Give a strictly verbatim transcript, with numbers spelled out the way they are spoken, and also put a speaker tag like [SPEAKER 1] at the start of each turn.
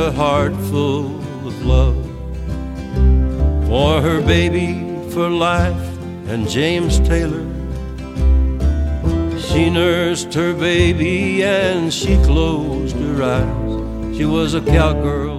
[SPEAKER 1] a heart full of love for her baby for life and James Taylor. She nursed her baby and she closed her eyes. She was a cowgirl